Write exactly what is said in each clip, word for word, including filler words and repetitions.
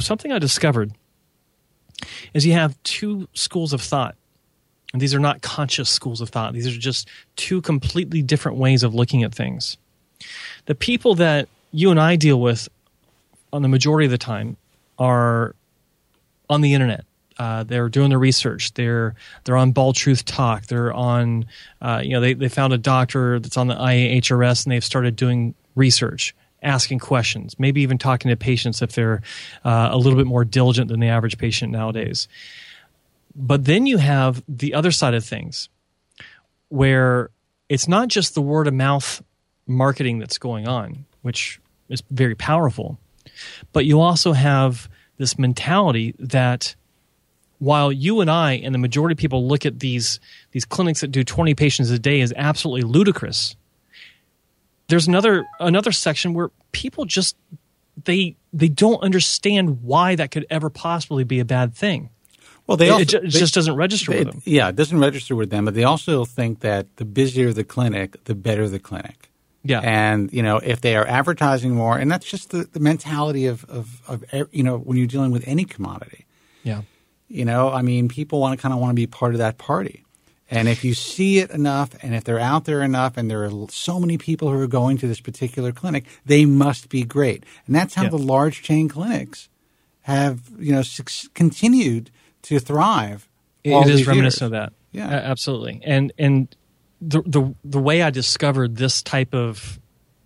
something I discovered is you have two schools of thought. And these are not conscious schools of thought. These are just two completely different ways of looking at things. The people that you and I deal with on the majority of the time are on the internet. Uh, they're doing the research. They're they're on Bald Truth Talk. They're on, uh, you know, they, they found a doctor that's on the I A H R S and they've started doing research, asking questions, maybe even talking to patients if they're uh, a little bit more diligent than the average patient nowadays. But then you have the other side of things where it's not just the word of mouth marketing that's going on, which is very powerful, but you also have this mentality that while you and I and the majority of people look at these, these clinics that do twenty patients a day as absolutely ludicrous, there's another another section where people just they they don't understand why that could ever possibly be a bad thing. Well, they also, it, it they, just doesn't register they, with them. Yeah, it doesn't register with them, but they also think that the busier the clinic, the better the clinic. Yeah. And, you know, if they are advertising more, and that's just the, the mentality of, of, of, you know, when you're dealing with any commodity. Yeah. You know, I mean, people want to kind of want to be part of that party. And if you see it enough and if they're out there enough and there are so many people who are going to this particular clinic, they must be great. And that's how yeah. the large chain clinics have, you know, su- continued to thrive. It is reminiscent years. of that. Yeah, uh, absolutely. And and the the the way I discovered this type of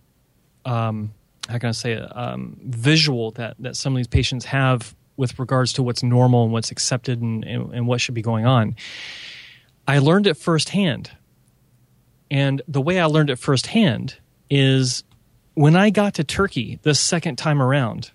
um how can I say it, um, visual that that some of these patients have with regards to what's normal and what's accepted and, and, and what should be going on, I learned it firsthand. And the way I learned it firsthand is when I got to Turkey the second time around,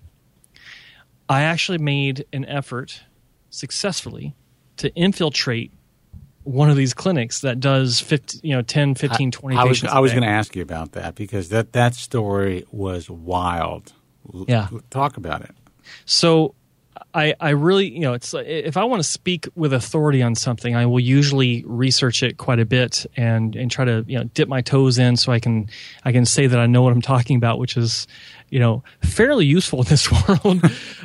I actually made an effort successfully to infiltrate one of these clinics that does fifty, you know, ten, fifteen, twenty I, I patients. Was, I was going to ask you about that because that, that story was wild. Yeah. Talk about it. So I, I really, you know, it's if I want to speak with authority on something, I will usually research it quite a bit and, and try to, you know, dip my toes in so I can I can say that I know what I'm talking about, which is, you know, fairly useful in this world.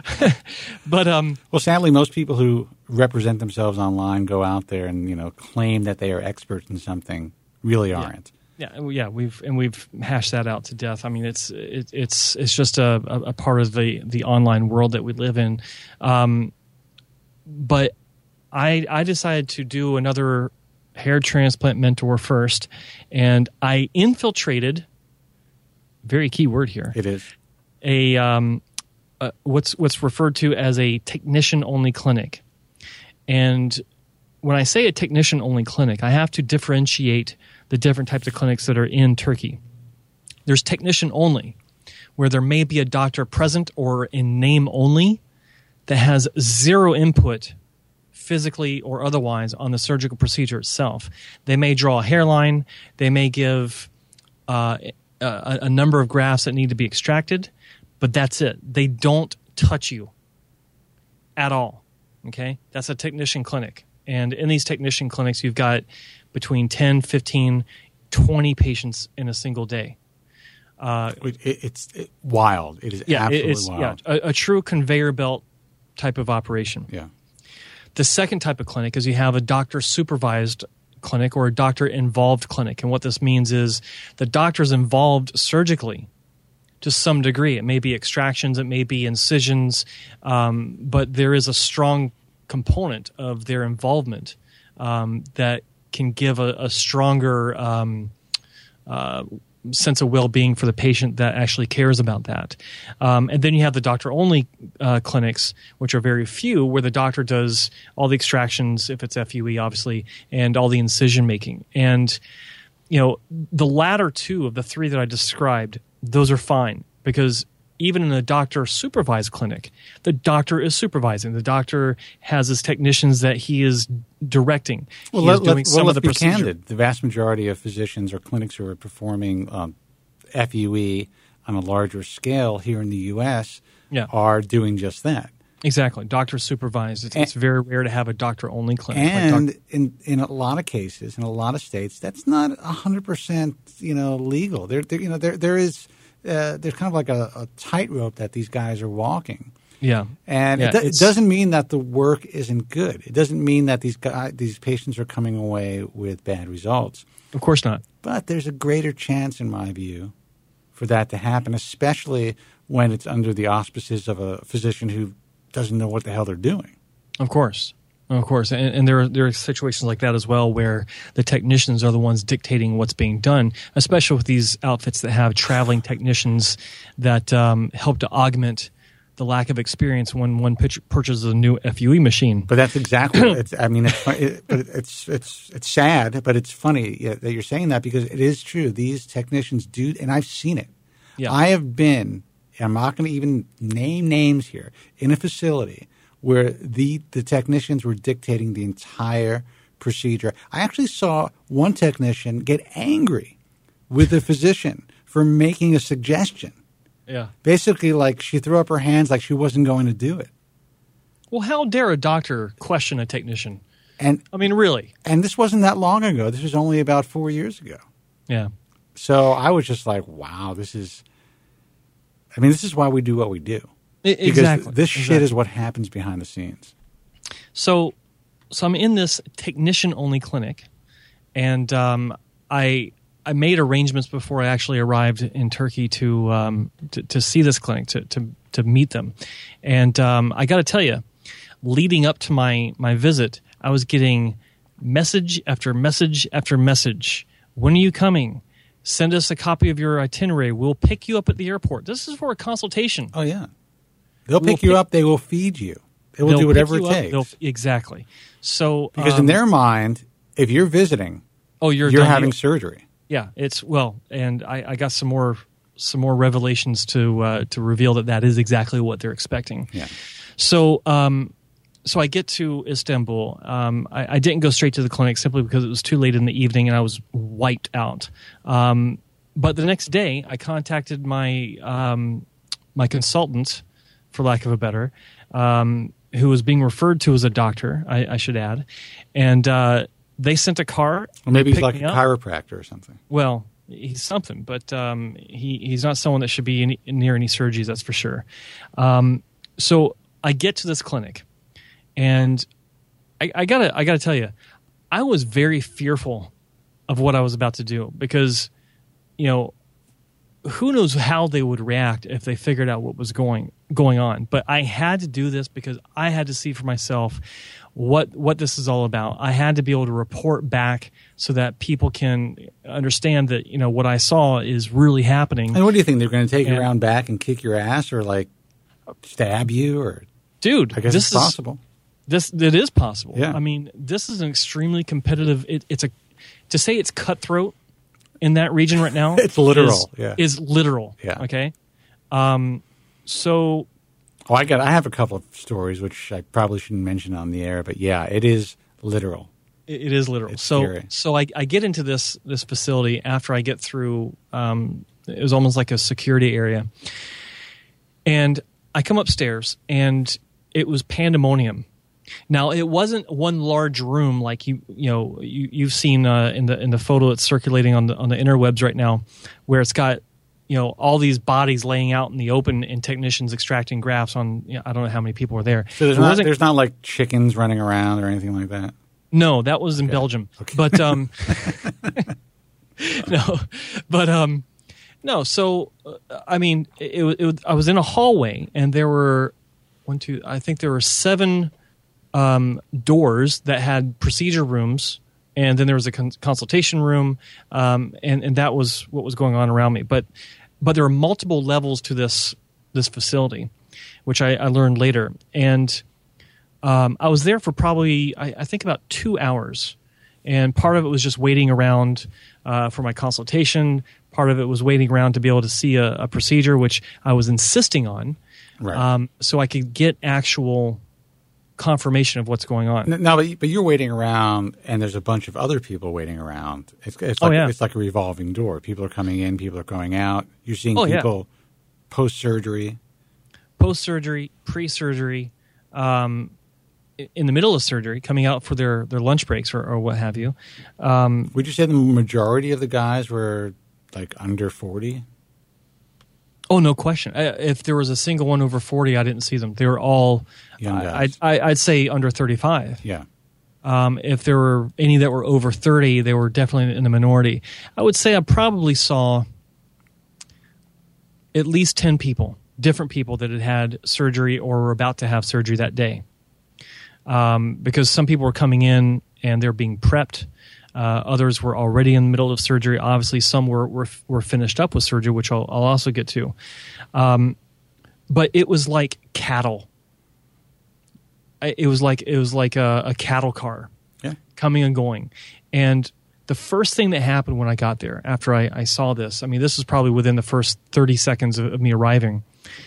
But um, well, sadly, most people who represent themselves online go out there and, you know, claim that they are experts in something, really aren't. Yeah. Yeah, yeah, we've and we've hashed that out to death. I mean, it's it, it's it's just a, a part of the, the online world that we live in. Um, but I I decided to do another hair transplant mentor first, and I infiltrated. Very key word here. It is a um, uh, what's what's referred to as a technician only clinic, and when I say a technician only clinic, I have to differentiate the different types of clinics that are in Turkey. There's technician only, where there may be a doctor present or in name only that has zero input physically or otherwise on the surgical procedure itself. They may draw a hairline. They may give uh, a, a number of grafts that need to be extracted, but that's it. They don't touch you at all. Okay? That's a technician clinic. And in these technician clinics, you've got between ten, fifteen, twenty patients in a single day. Uh, it, it's it, wild. It is yeah, absolutely it's, wild. Yeah, a, a true conveyor belt type of operation. Yeah. The second type of clinic is you have a doctor-supervised clinic or a doctor-involved clinic. And what this means is the doctor's involved surgically to some degree. It may be extractions, it may be incisions, um, but there is a strong component of their involvement um, that can give a, a stronger um, uh, sense of well-being for the patient that actually cares about that. Um, and then you have the doctor-only uh, clinics, which are very few, where the doctor does all the extractions, if it's F U E, obviously, and all the incision-making. And, you know, the latter two of the three that I described, those are fine because even in a doctor-supervised clinic, the doctor is supervising. The doctor has his technicians that he is directing. Well, he let, is doing let, some well, of the let's be procedure. candid. The vast majority of physicians or clinics who are performing um, F U E on a larger scale here in the U S yeah. are doing just that. Exactly. Doctor supervised. It's, and, it's very rare to have a doctor-only clinic. And like doc- in, in a lot of cases, in a lot of states, that's not one hundred percent you know, legal. There, there, you know, there, there is... Uh, there's kind of like a, a tightrope that these guys are walking. Yeah. And yeah, it, do- it doesn't mean that the work isn't good. It doesn't mean that these guys, these patients are coming away with bad results. Of course not. But there's a greater chance, in my view, for that to happen, especially when it's under the auspices of a physician who doesn't know what the hell they're doing. Of course. Of course. And, and there, are, there are situations like that as well where the technicians are the ones dictating what's being done, especially with these outfits that have traveling technicians that um, help to augment the lack of experience when one pitch, purchases a new F U E machine. But that's exactly what it's, I mean, it's, it, but it's, it's, it's sad, but it's funny that you're saying that because it is true. These technicians do, and I've seen it. Yeah. I have been, and I'm not going to even name names here, in a facility where the, the technicians were dictating the entire procedure. I actually saw one technician get angry with the physician for making a suggestion. Yeah. Basically, like she threw up her hands like she wasn't going to do it. Well, how dare a doctor question a technician? And I mean, really? And this wasn't that long ago. This was only about four years ago. Yeah. So I was just like, wow, this is – I mean, this is why we do what we do. It, because exactly. this exactly. shit is what happens behind the scenes. So, so I'm in this technician-only clinic, and um, I – I made arrangements before I actually arrived in Turkey to um, to, to see this clinic, to to, to meet them. And um, I got to tell you, leading up to my, my visit, I was getting message after message after message. When are you coming? Send us a copy of your itinerary. We'll pick you up at the airport. This is for a consultation. Oh, yeah. They'll We'll pick you pick- up. They will feed you. They will They'll do whatever pick it you up. takes. They'll- Exactly. So Because um, in their mind, if you're visiting, oh, you're, you're done having deal. surgery. Yeah, it's well, and I, I got some more some more revelations to uh, to reveal that that is exactly what they're expecting. Yeah. So, um, so I get to Istanbul. Um, I, I didn't go straight to the clinic simply because it was too late in the evening and I was wiped out. Um, but the next day, I contacted my um, my consultant, for lack of a better, um, who was being referred to as a doctor. I, I should add, and. Uh, They sent a car. Or maybe he's picked like me a up. chiropractor or something. Well, he's something, but um, he, he's not someone that should be any, near any surgeries, that's for sure. Um, so I get to this clinic, and I, I gotta I gotta tell you, I was very fearful of what I was about to do because, you know, who knows how they would react if they figured out what was going going on. But I had to do this because I had to see for myself what what this is all about. I had to be able to report back so that people can understand that, you know, what I saw is really happening. And what do you think? They're going to take you And- around back and kick your ass or like stab you? Or Dude, I guess this it's is possible. this it is possible. Yeah. I mean, this is an extremely competitive it, it's a to say it's cutthroat in that region right now. It's literal, Is, yeah. is literal. Yeah. Okay. Um so Oh, I got. I have a couple of stories which I probably shouldn't mention on the air, but yeah, it is literal. It, it is literal. It's so, scary. so I, I get into this this facility after I get through. Um, it was almost like a security area, and I come upstairs, and it was pandemonium. Now, it wasn't one large room like you you know you, you've seen uh, in the in the photo that's circulating on the on the interwebs right now, where it's got, you know, all these bodies laying out in the open and technicians extracting grafts on, you know, I don't know how many people were there. So there's It not wasn't- there's not like chickens running around or anything like that. No, that was in Belgium. Okay. But um, no, but um, no. So uh, I mean, it, it, it, I was in a hallway, and there were one, two. I think there were seven um, doors that had procedure rooms, and then there was a con- consultation room, um, and and that was what was going on around me. But but there were multiple levels to this this facility, which I, I learned later, and. Um, I was there for probably, I, I think, about two hours. And part of it was just waiting around uh, for my consultation. Part of it was waiting around to be able to see a, a procedure, which I was insisting on, Right. um, so I could get actual confirmation of what's going on. No, but but you're waiting around, and there's a bunch of other people waiting around. It's it's Oh, like yeah. it's like a revolving door. People are coming in, people are going out. You're seeing Oh, yeah. people post surgery. Post-surgery, pre-surgery, um, i- in the middle of surgery, coming out for their, their lunch breaks or, or what have you. Um, Would you say the majority of the guys were like under forty? Oh, no question. I, if there was a single one over forty, I didn't see them. They were all, Young I, guys. I, I'd say under thirty-five. Yeah. Um, if there were any that were over thirty, they were definitely in the minority. I would say I probably saw at least ten people, different people that had had surgery or were about to have surgery that day. Um, because some people were coming in and they're being prepped. Uh, others were already in the middle of surgery. Obviously, some were were, were finished up with surgery, which I'll, I'll also get to. Um, but it was like cattle. I, it was like it was like a, a cattle car, Yeah. coming and going. And the first thing that happened when I got there, after I, I saw this, I mean, this was probably within the first thirty seconds of, of me arriving.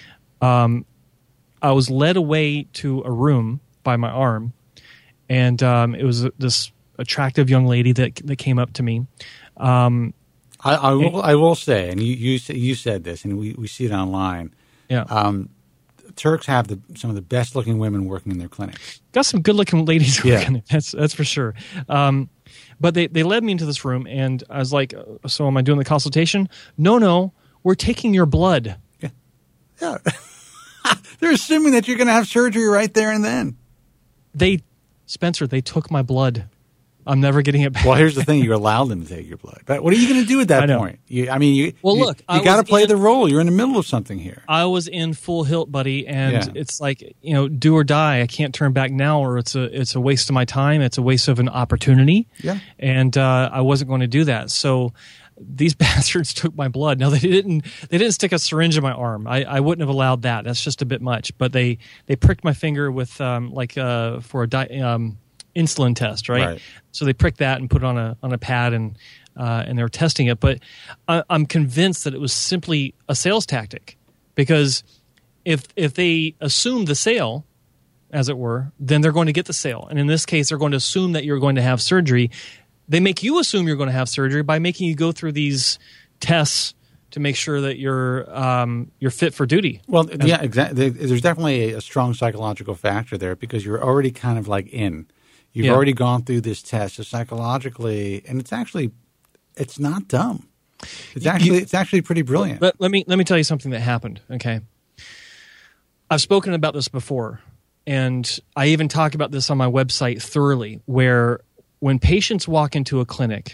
Um, I was led away to a room by my arm, and um, it was this attractive young lady that that came up to me. Um, I, I will. I will say, and you you, sa- you said this, and we, we see it online. yeah, Um, Turks have the, some of the best looking women working in their clinics. got some good looking ladies Yeah. working. That's that's for sure. Um, but they they led me into this room, and I was like, "So am I doing the consultation?" No, no, we're taking your blood. Yeah. They're assuming that you're going to have surgery right there and then. They, Spencer, they took my blood. I'm never getting it back. Well, here's the thing: you allowed them to take your blood. But what are you going to do at that I know. point? You, I mean, you. Well, you, look, I you got to was play in- the role. You're in the middle of something here. I was in full hilt, buddy, and Yeah. it's like, you know, do or die. I can't turn back now, or it's a it's a waste of my time. It's a waste of an opportunity. Yeah. And uh, I wasn't going to do that. So these bastards took my blood. Now they didn't they didn't stick a syringe in my arm. I, I wouldn't have allowed that. That's just a bit much. But they they pricked my finger with um, like uh, for a di- um, insulin test, right? Right. So they pricked that and put it on a on a pad, and uh, and they were testing it. But I, I'm convinced that it was simply a sales tactic, because if if they assume the sale, as it were, then they're going to get the sale. And in this case, they're going to assume that you're going to have surgery. They make you assume you're going to have surgery by making you go through these tests to make sure that you're um, you're fit for duty. Well, yeah, exactly. There's definitely a, a strong psychological factor there because you're already kind of like in. You've Yeah. already gone through this test, so psychologically, and it's actually, it's not dumb. It's actually, it's actually pretty brilliant. Let, let me let me tell you something that happened. Okay, I've spoken about this before, and I even talk about this on my website thoroughly. Where when patients walk into a clinic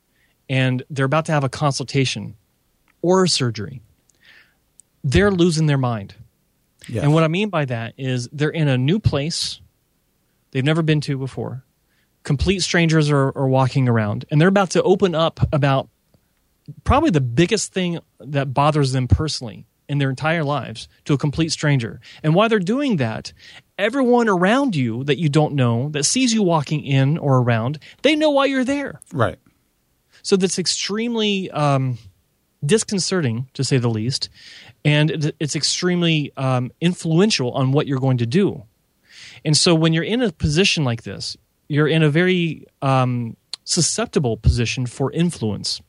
and they're about to have a consultation or a surgery, they're losing their mind. Yes. And what I mean by that is they're in a new place they've never been to before. Complete strangers are, are walking around, and they're about to open up about probably the biggest thing that bothers them personally in their entire lives to a complete stranger. And while they're doing that, everyone around you that you don't know, that sees you walking in or around, they know why you're there. Right. So that's extremely um, disconcerting, to say the least, and it- it's extremely um, influential on what you're going to do. And so when you're in a position like this, you're in a very um, susceptible position for influence.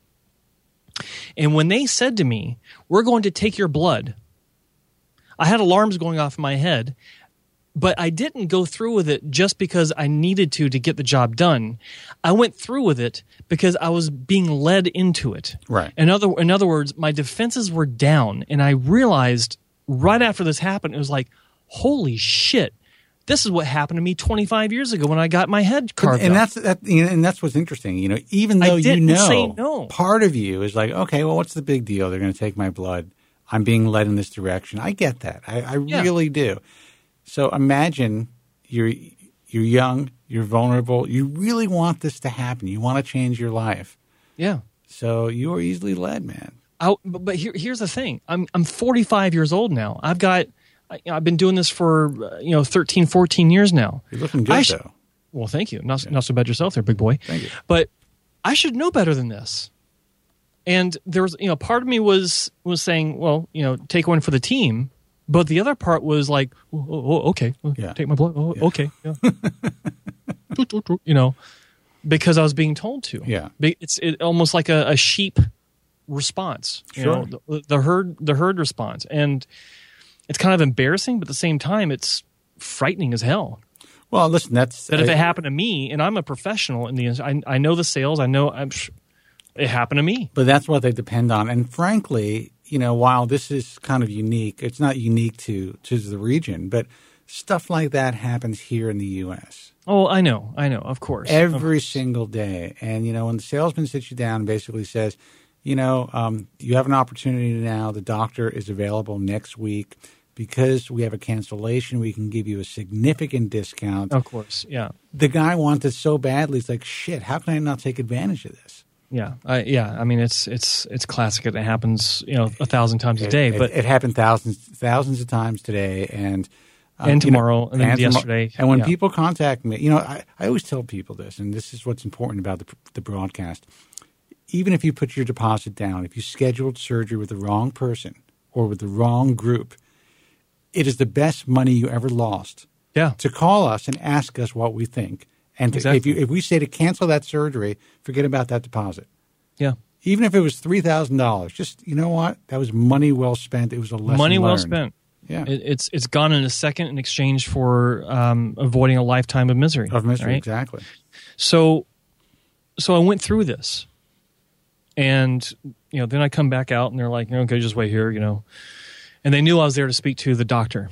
And when they said to me, "We're going to take your blood," I had alarms going off in my head, but I didn't go through with it just because I needed to to get the job done. I went through with it because I was being led into it. Right. In other, in other words, my defenses were down, and I realized right after this happened, it was like, holy shit. This is what happened to me twenty-five years ago when I got my head carved and off. that's that, you know, and that's what's interesting. You know, even I though you didn't know, say no. part of you is like, okay, well, what's the big deal? They're going to take my blood. I'm being led in this direction. I get that. I, I Yeah. really do. So imagine you're you're young, you're vulnerable. You really want this to happen. You want to change your life. Yeah. So you are easily led, man. I, but but here, here's the thing. I'm I'm forty-five years old now. I've got I, I've been doing this for uh, you know thirteen, fourteen years now. You're looking good, I sh- though. Well, thank you. Not not so bad yourself there, big boy. Thank you. But I should know better than this. And there was, you know, part of me was was saying, well, you know, take one for the team. But the other part was like, oh, oh, oh, okay, well, Yeah. take my blood. Oh, Yeah. okay, yeah. You know, because I was being told to. Yeah. Be- It's it, almost like a, a sheep response. You Sure. know, the, the herd the herd response, and it's kind of embarrassing, but at the same time, it's frightening as hell. Well, listen, that's That if I- it happened to me, and I'm a professional in the, I, I know the sales, I know, I'm, sh- it happened to me. But that's what they depend on. And frankly, you know, while this is kind of unique, it's not unique to, to the region, but stuff like that happens here in the U S. Oh, I know. I know. Of course. Every of course. single day. And, you know, when the salesman sits you down and basically says, you know, um, you have an opportunity now. The doctor is available next week. Because we have a cancellation, we can give you a significant discount. Of course, yeah. The guy wants it so badly. He's like, shit, how can I not take advantage of this? Yeah, I, yeah. I mean, it's it's it's classic. It happens, you know, a thousand times a day. It, but it, it happened thousands thousands of times today, and uh, and tomorrow, you know, and then and yesterday. Tomorrow. And when yeah. people contact me, you know, I, I always tell people this, and this is what's important about the, the broadcast. Even if you put your deposit down, if you scheduled surgery with the wrong person or with the wrong group, it is the best money you ever lost. Yeah. To call us and ask us what we think. And to, exactly. if, you, if we say to cancel that surgery, forget about that deposit. Yeah. Even if it was three thousand dollars, just, you know what? That was money well spent. It was a lesson Money well learned. spent. Yeah. It, it's it's gone in a second in exchange for um, avoiding a lifetime of misery. Of misery, right? exactly. So, so I went through this. And, you know, then I come back out and they're like, okay, just wait here, you know. And they knew I was there to speak to the doctor.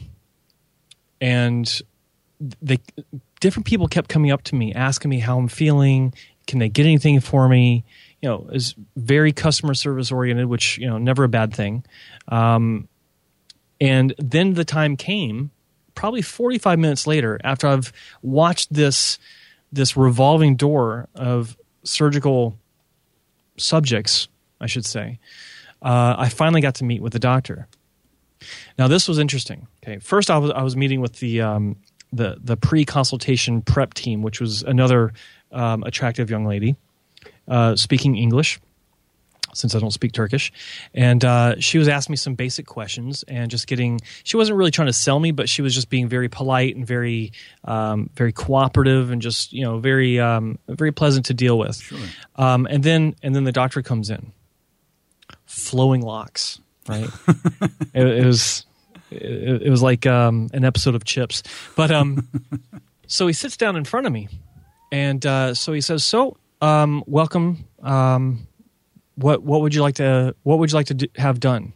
And they different people kept coming up to me, asking me how I'm feeling. Can they get anything for me? You know, is very customer service oriented, which, you know, never a bad thing. Um, and then the time came, probably forty-five minutes later, after I've watched this this revolving door of surgical subjects, I should say, uh, I finally got to meet with the doctor. Now, this was interesting. Okay, first I was I was meeting with the um, the the pre-consultation prep team, which was another um, attractive young lady uh, speaking English, since I don't speak Turkish, and uh, she was asking me some basic questions and just getting. She wasn't really trying to sell me, but she was just being very polite and very um, very cooperative and just, you know, very um, very pleasant to deal with. Sure. Um, and then and then the doctor comes in, flowing locks. Right, it, it was it, it was like um, an episode of Chips. But um, so he sits down in front of me, and uh, so he says, "So, um, welcome. Um, what what would you like to what would you like to do, have done?"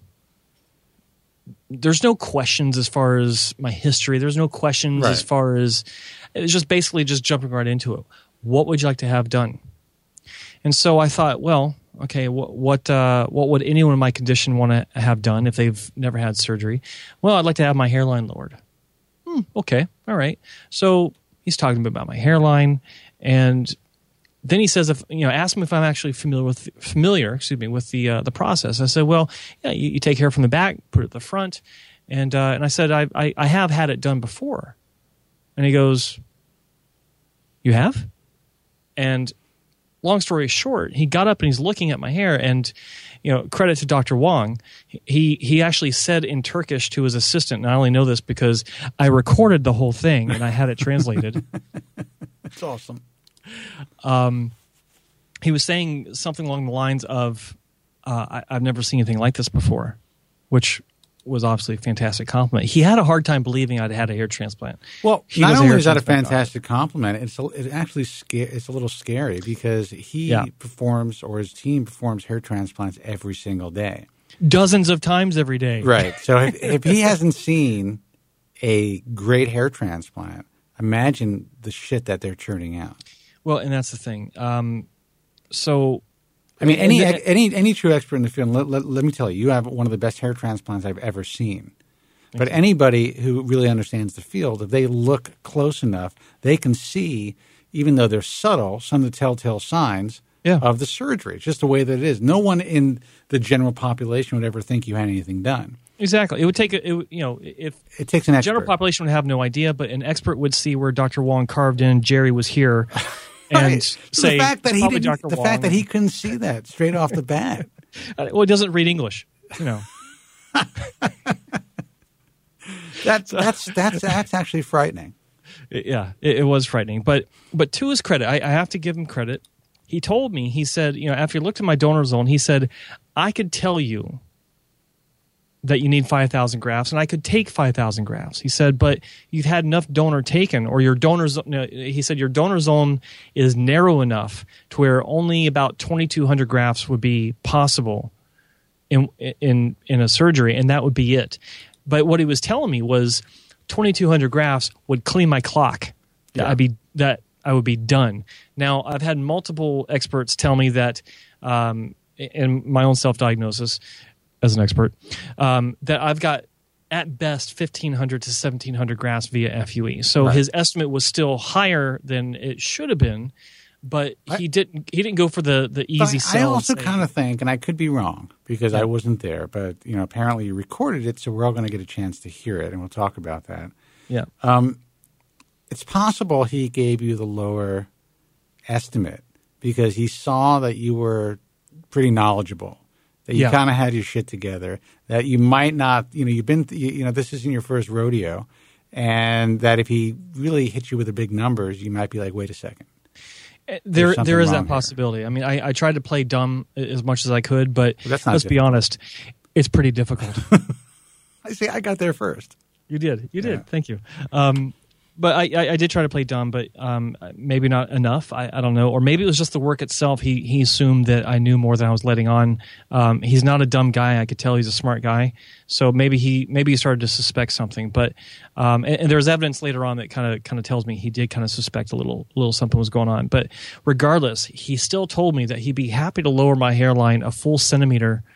There's no questions as far as my history. There's no questions right. as far as it's just basically just jumping right into it. What would you like to have done? And so I thought, well. Okay, what what, uh, what would anyone in my condition want to have done if they've never had surgery? Well, I'd like to have my hairline lowered. Hmm, okay, all right. So he's talking to me about my hairline, and then he says, if you know, ask me if I'm actually familiar with familiar, excuse me, with the uh, the process. I said, well, yeah, you, you take hair from the back, put it at the front, and uh, and I said, I, I I have had it done before, and he goes, you have, and. Long story short, he got up and he's looking at my hair, and, you know, credit to Doctor Wong, he he actually said in Turkish to his assistant, and I only know this because I recorded the whole thing and I had it translated. That's awesome. Um, he was saying something along the lines of, uh, I, I've never seen anything like this before, which was obviously a fantastic compliment. He had a hard time believing I'd had a hair transplant. Well, he not a only is that a transplant fantastic doctor. compliment, it's a, it actually sca- it's a little scary because he yeah. performs or his team performs hair transplants every single day. Dozens of times every day. Right. So if, if he hasn't seen a great hair transplant, imagine the shit that they're churning out. Well, and that's the thing. Um, so... I mean, any the, any any true expert in the field, let, let, let me tell you, you have one of the best hair transplants I've ever seen. But you. Anybody who really understands the field, if they look close enough, they can see, even though they're subtle, some of the telltale signs yeah. of the surgery. It's just the way that it is. No one in the general population would ever think you had anything done. Exactly. It would take, a, it, you know, if it takes an expert. General population would have no idea, but an expert would see where Doctor Wong carved in Jerry was here. And right. say, the fact that he didn't, Doctor the Wong. fact that he couldn't see that straight off the bat. Well, he doesn't read English, you know. that's that's that's that's actually frightening. Yeah, it, it was frightening. But but to his credit, I, I have to give him credit. He told me, he said, you know, after he looked at my donor zone, he said, I could tell you that you need five thousand grafts, and I could take five thousand grafts. He said, but you've had enough donor taken, or your donor zone, no, he said your donor zone is narrow enough to where only about twenty-two hundred grafts would be possible in in in a surgery, and that would be it. But what he was telling me was twenty-two hundred grafts would clean my clock. That Yeah. I'd be that I would be done. Now, I've had multiple experts tell me that, um, in my own self-diagnosis as an expert, um, that I've got at best fifteen hundred to seventeen hundred grafts via F U E. So Right. his estimate was still higher than it should have been, but he I- didn't he didn't go for the, the But easy I sell. also and say, kind of think, and I could be wrong because I wasn't there, but you know, apparently you recorded it, so we're all going to get a chance to hear it, and we'll talk about that. yeah. It's possible he gave you the lower estimate because he saw that you were pretty knowledgeable, that you Yeah. kind of had your shit together, that you might not, you know, you've been, you, you know, this isn't your first rodeo, and that if he really hit you with the big numbers, you might be like, wait a second. There, something there is wrong that here. possibility. I mean, I, I tried to play dumb as much as I could, but Well, that's not let's be difficult. honest, it's pretty difficult. I see, I got there first. You did, you did. Yeah. Thank you. Um, but I, I, I did try to play dumb, but um, maybe not enough. I, I don't know, or maybe it was just the work itself. He he assumed that I knew more than I was letting on. Um, he's not a dumb guy. I could tell he's a smart guy. So maybe he maybe he started to suspect something. But um, and, and there's evidence later on that kind of kind of tells me he did kind of suspect a little little something was going on. But regardless, he still told me that he'd be happy to lower my hairline a full centimeter.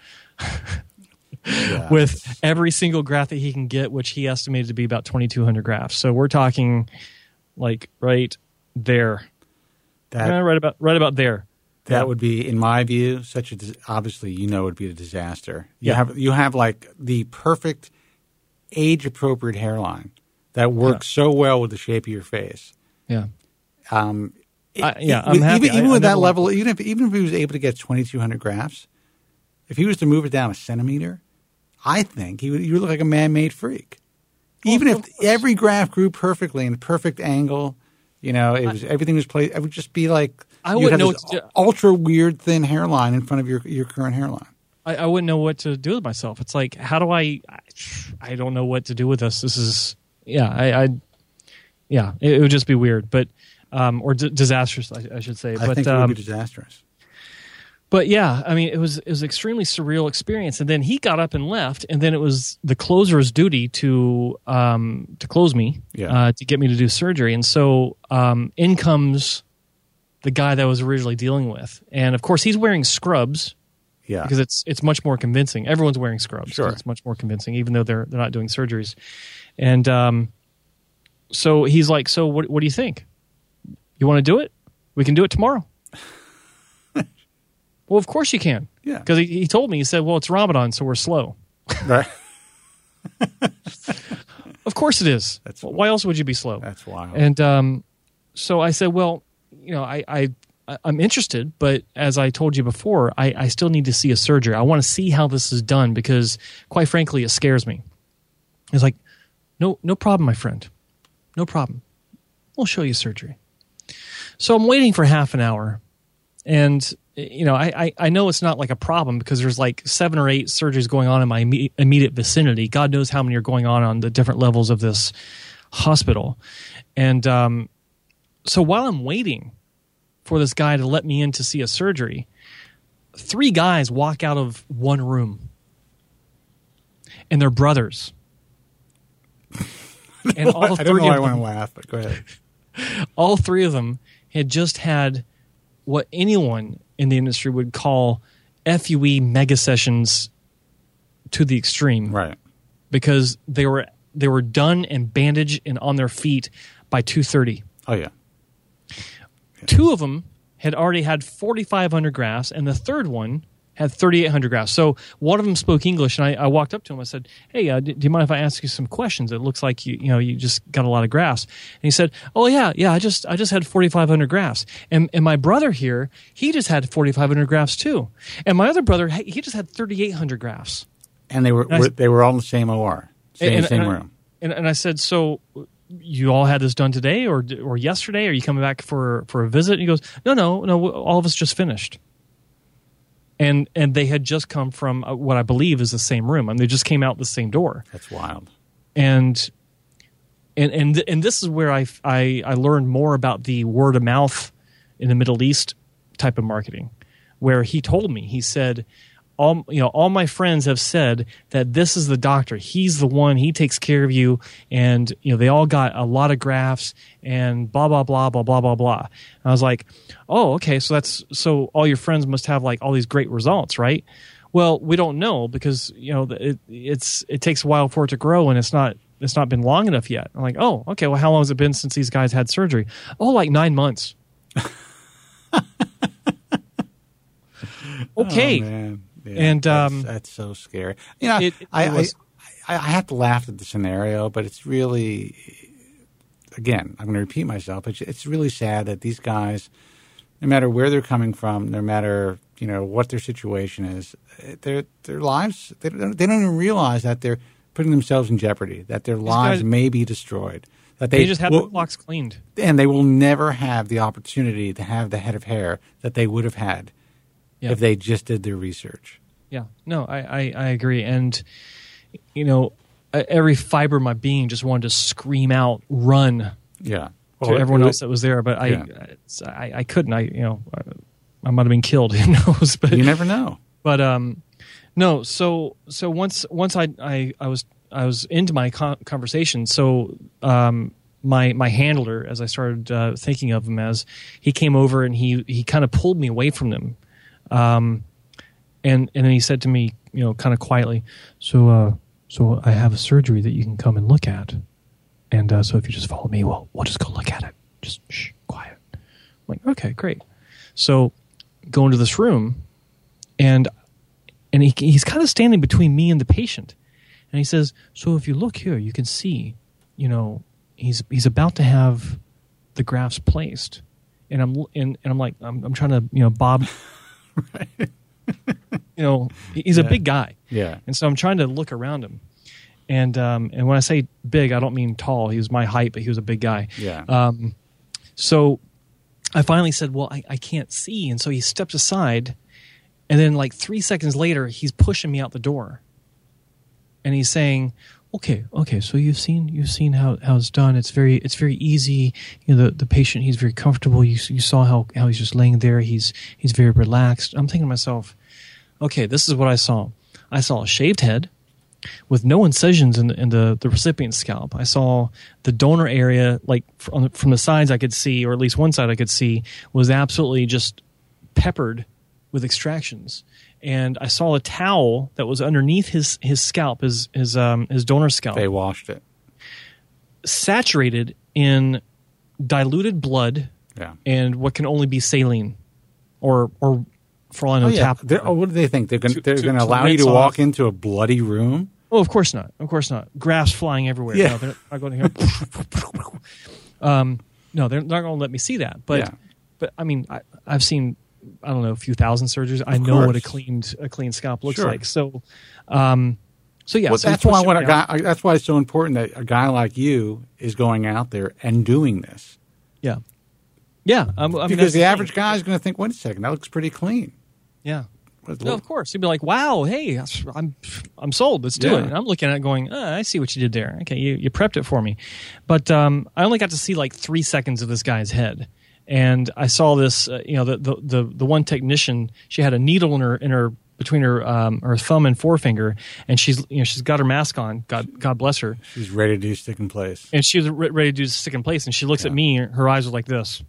Yeah. With every single graph that he can get, which he estimated to be about twenty-two hundred graphs. So we're talking like right there. that, Eh, right about right about there. That Yeah. would be, in my view, such a dis- obviously you know it would be a disaster. You Yeah. have you have like the perfect age appropriate hairline that works so well with the shape of your face. Yeah. Um, I- yeah, it- I'm with- happy. Even, I- even I with never that want- level, even if even if he was able to get twenty-two hundred grafts, if he was to move it down a centimeter, I think he would, you would look like a man-made freak. Even Well, if of course. every graph grew perfectly in a perfect angle, you know, it was everything was placed. It would just be like I you'd wouldn't have know this what to do. ultra weird thin hairline in front of your your current hairline. I, I wouldn't know what to do with myself. It's like, how do I? I, I don't know what to do with this. This is, yeah, I, I yeah, it, it would just be weird, but um, or d- disastrous, I, I should say. I but think it um, would be disastrous. But yeah, I mean, it was it was an extremely surreal experience. And then he got up and left, and then it was the closer's duty to um, to close me, Yeah. uh, to get me to do surgery. And so um, in comes the guy that I was originally dealing with, and of course he's wearing scrubs Yeah, because it's it's much more convincing. Everyone's wearing scrubs, so Sure. it's much more convincing, even though they're they're not doing surgeries. And um, so he's like, "So what what do you think? You want to do it? We can do it tomorrow." Well, of course you can. Yeah. Because he, he told me, he said, well, it's Ramadan, so we're slow. right. Of course it is. That's- Well, why else would you be slow? That's wild. And um, so I said, well, you know, I, I, I'm interested, but as I told you before, I, I still need to see a surgery. I want to see how this is done because, quite frankly, it scares me. He's like, no, no problem, my friend. No problem. We'll show you surgery. So I'm waiting for half an hour. And, you know, I, I, I know it's not like a problem because there's like seven or eight surgeries going on in my imme- immediate vicinity. God knows how many are going on on the different levels of this hospital. And um, so while I'm waiting for this guy to let me in to see a surgery, three guys walk out of one room. And they're brothers. And all I don't three know why I of want to them, laugh, but go ahead. all three of them had just had what anyone in the industry would call F U E mega sessions to the extreme, Right. because they were they were done and bandaged and on their feet by two thirty. Oh yeah. Two of them had already had forty-five hundred grafts, and the third one had thirty-eight hundred grafts. So one of them spoke English, and I, I walked up to him. I said, "Hey, uh, do, do you mind if I ask you some questions? It looks like you you know you just got a lot of grafts." And he said, "Oh yeah, yeah. I just I just had forty-five hundred grafts, and and my brother here, he just had forty-five hundred grafts too, and my other brother, he he just had thirty-eight hundred grafts." And they were, And I- were they were all in the same O R, same And- same and I- room. And, and I said, "So you all had this done today, or or yesterday? Are you coming back for for a visit?" And he goes, "No, no, no. All of us just finished." And and they had just come from uh, what I believe is the same room. I mean, they just came out the same door. That's wild. And and and th- and this is where I, I I learned more about the word of mouth in the Middle East type of marketing, where he told me, he said, all you know, all my friends have said that this is the doctor. He's the one. He takes care of you, and you know, they all got a lot of grafts and blah blah blah blah blah blah blah. And I was like, oh, okay, so that's so all your friends must have like all these great results, right? Well, we don't know because you know it, it's it takes a while for it to grow, and it's not it's not been long enough yet. I'm like, oh, okay. Well, how long has it been since these guys had surgery? Oh, like nine months. Okay. Oh, man. Yeah, and um, that's, that's so scary. You know, it, it I, was, I, I I have to laugh at the scenario, but it's really, again, I'm going to repeat myself. It's, it's really sad that these guys, no matter where they're coming from, no matter you know what their situation is, their their lives they don't, they don't even realize that they're putting themselves in jeopardy. That their lives guys, may be destroyed. That they, they just have will, the clocks cleaned, and they will never have the opportunity to have the head of hair that they would have had. Yeah. If they just did their research. Yeah, no, I, I, I agree. And, you know, every fiber of my being just wanted to scream out, run yeah. well, to everyone else that was there. But I, yeah. I, I couldn't. I, you know, I, I might have been killed. Who knows? But you never know. But um, no. So so once once I I, I was I was into my con- conversation. So um, my my handler, as I started uh, thinking of him as, he came over and he he kind of pulled me away from them. Um, and and then he said to me, you know, kind of quietly, so uh, so I have a surgery that you can come and look at, and uh, so if you just follow me, well, we'll just go look at it. Just shh, quiet. I'm like, okay, great. So go into this room, and and he he's kind of standing between me and the patient, and he says, so if you look here, you can see, you know, he's he's about to have the grafts placed, and I'm and, and I'm like, I'm I'm trying to, you know, bob. Right. You know, he's yeah. a big guy. Yeah. And so I'm trying to look around him. And um, and when I say big, I don't mean tall. He was my height, but he was a big guy. Yeah. Um, so I finally said, well, I, I can't see. And so he steps aside. And then like three seconds later, he's pushing me out the door. And he's saying, okay, okay, so you've seen you've seen how, how it's done. It's very it's very easy. You know, the, the patient, he's very comfortable. You you saw how, how he's just laying there. He's he's very relaxed. I'm thinking to myself, okay, this is what I saw. I saw a shaved head with no incisions in the, in the, the recipient's scalp. I saw the donor area, like from, from the sides I could see, or at least one side I could see, was absolutely just peppered with extractions. And I saw a towel that was underneath his, his scalp, his his um his donor scalp. They washed it. Saturated in diluted blood, yeah. and what can only be saline, or or for all I know, oh, yeah. tap. Oh, what do they think? They're going to, they're to, going to to allow you to off. walk into a bloody room? Oh, of course not. Of course not. Graphs flying everywhere. Yeah. No, they're not going to here. um, no, they're not going to let me see that. But yeah. but I mean, I, I've seen. I don't know, a few thousand surgeries. I know what a cleaned a clean scalp looks sure. like. So, um, so yeah. Well, so that's why when a guy, that's why it's so important that a guy like you is going out there and doing this. Yeah, yeah. Um, I mean, because the, the average guy is going to think, "Wait a second, that looks pretty clean." Yeah. No, of course. He'd be like, "Wow, hey, I'm I'm sold. Let's do yeah. it." And I'm looking at it, going, oh, "I see what you did there. Okay, you you prepped it for me," but um, I only got to see like three seconds of this guy's head. And I saw this, uh, you know, the, the the the one technician. She had a needle in her in her between her um, her thumb and forefinger, and she's you know she's got her mask on. God God bless her. She's ready to do stick in place. And she was re- ready to do stick in place. And she looks yeah. at me. Her eyes are like this.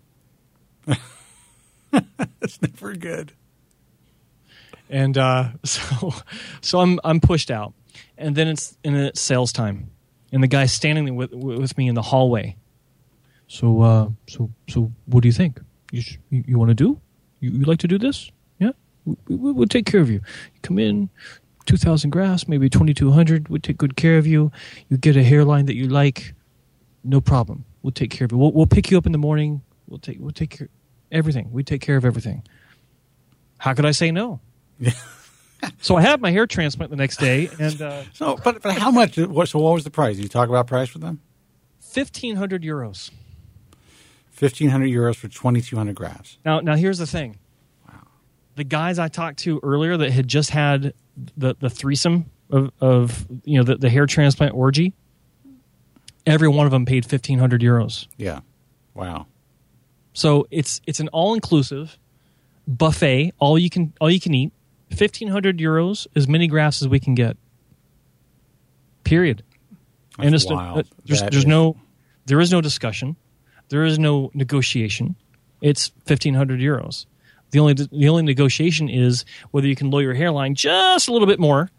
That's never good. And uh, so so I'm I'm pushed out, and then it's and then it's sales time, and the guy's standing with with me in the hallway. So, uh, so, so, what do you think? You sh- you, you want to do? You, you like to do this? Yeah, we, we, we'll take care of you. You come in, two thousand grafts, maybe twenty two hundred. We'll take good care of you. You get a hairline that you like, no problem. We'll take care of you. We'll, we'll pick you up in the morning. We'll take we'll take care everything. We take care of everything. How could I say no? So I had my hair transplant the next day, and uh, so, but but how much? What, so what was the price? Did you talk about price with them? Fifteen hundred euros. Fifteen hundred euros for twenty two hundred grafts. Now, now here's the thing. Wow. The guys I talked to earlier that had just had the, the threesome of, of you know the, the hair transplant orgy, every one of them paid fifteen hundred euros. Yeah. Wow. So it's it's an all inclusive buffet, all you can all you can eat. fifteen hundred euros, as many grafts as we can get. Period. That's and it's, wild. Uh, there's, That there's is- no, there is no discussion. There is no negotiation. It's fifteen hundred euros. The only the only negotiation is whether you can lower your hairline just a little bit more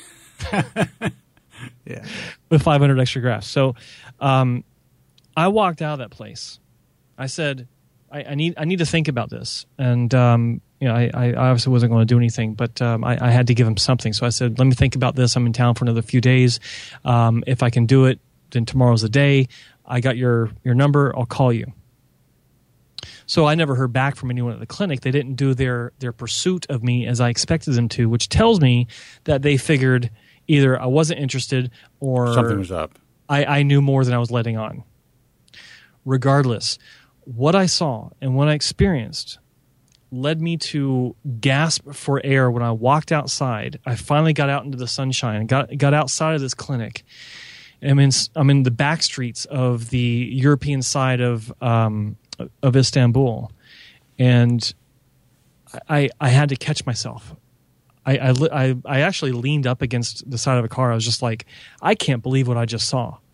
Yeah. with five hundred extra grafts. So, um, I walked out of that place. I said, I, I need I need to think about this, and um, you know, I, I obviously wasn't going to do anything, but um, I, I had to give him something. So I said, let me think about this. I'm in town for another few days. Um, if I can do it, then tomorrow's the day. I got your your number. I'll call you. So I never heard back from anyone at the clinic. They didn't do their their pursuit of me as I expected them to, which tells me that they figured either I wasn't interested or Something was up. I, I knew more than I was letting on. Regardless, what I saw and what I experienced led me to gasp for air when I walked outside. I finally got out into the sunshine, got got outside of this clinic. I'm in, I'm in the back streets of the European side of um, of Istanbul, and I I had to catch myself. I, I I I actually leaned up against the side of a car. I was just like, I can't believe what I just saw.